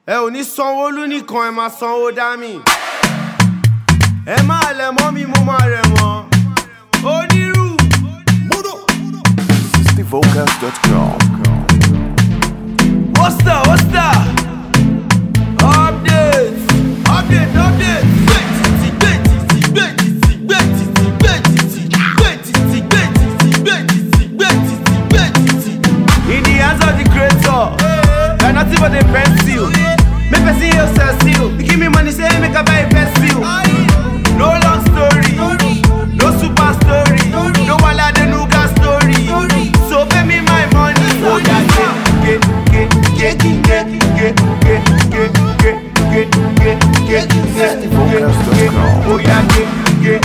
ẹ ò ní Sanwó-Olú nìkan ẹ máa sanwó dá mi. Ẹ máa lẹ̀ mọ́ mi mo máa rẹ̀ mọ́. Onírú. SixtyVocals.com. What's that? Updates. In the hands of the creator, you're nothing but a pencil. Make person yourself seal. You give me money, say make I buy a pencil. No long story, no super story, no wala de nuga story. So pay me my money. Oh yeah, get. SixtyVocals.com. Oh yeah, get.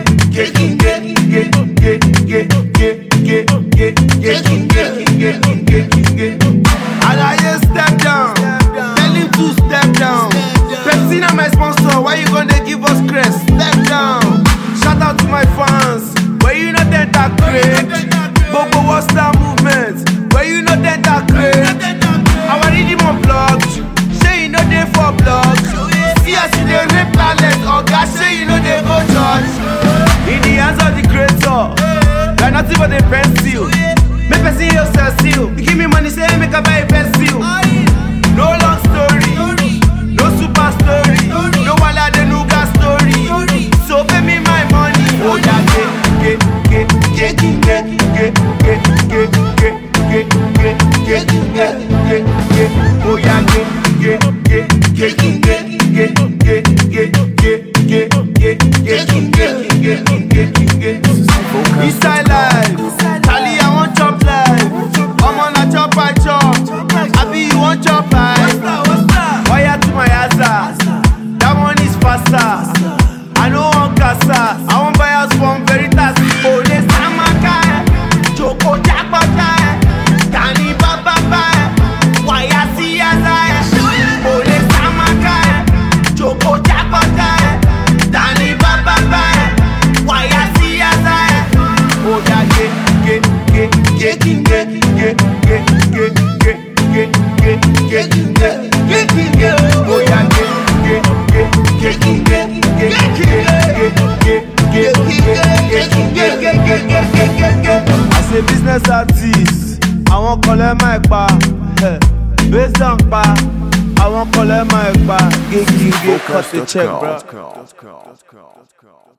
Alaye step down, tell him to step down. Pepsi na my sponsor, why you gonna give us crest? Step down. Shout out to my fans, where you know that great. Bobo what's that movement? Where you know that great. Our rhythm unplugged, say you know they for blogs. See us in the rape talent, or God say you know they go church. In the hands of the creator, you're nothing but a pencil. Make person yourself seal. You give me money, say make I buy a pencil. No long story, no super story, no wala de nuga story. So pay me my money. Oh yeah, get. Oh yeah, Eastside life, Tally, I want chop life. I'm on a chop, I chop. Abi, you want chop life? Wire to my hazard. That one is faster. I know one casa. I want buy house from Veritas. Oh, les Amaka. Choco Jackpota. Tani Baba. Wire see Azai. Oh, les Amaka. Choco Jackpota. Tani Baba. Wire see Azai. Oh, yeah, get. Oh, yeah, As a business artist, I won't collect my bar. Based on bar, I won't collect my bar. Get cut the check, bro.